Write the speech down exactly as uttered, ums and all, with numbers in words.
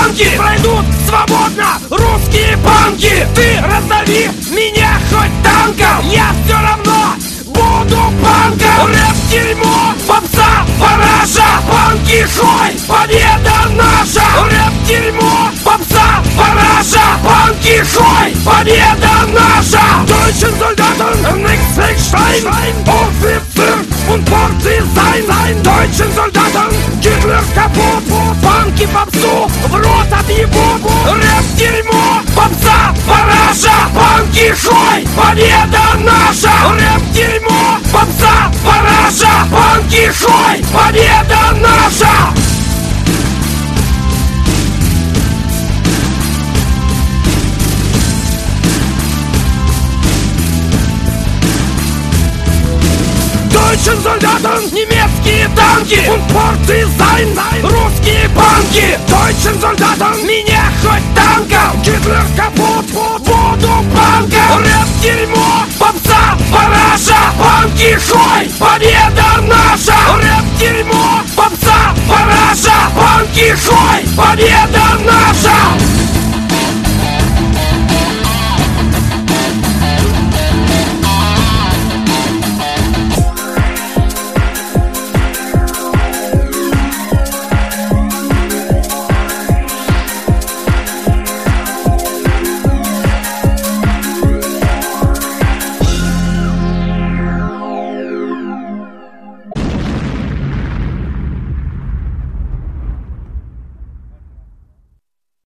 танки пройдут свободно русские банки. Ты раздави меня хоть танком, я все равно буду панком. Рэп-дерьмо, попса, параша, панки хой, победа наша. Рэп-дерьмо, попса, параша, панки хой, победа наша. Deutschen Soldaten, nix Stein, Offizier und Partisan. Deutschen Soldaten, Hitler kaputt, панки попсу в рот отъебут. Рэп-дерьмо, попса, параша, панки хой, победа наша. Рэп-дерьмо, попса, параша, панки хой, победа наша. Deutschen Soldaten, немецкие танки und Partisan, русские банки. Deutschen Soldaten, меня хоть танком, Гитлер капут, буду панком. Рэп-дерьмо, попса, параша, панки хой, победа наша. Рэп-дерьмо, попса, параша, панки хой, победа наша.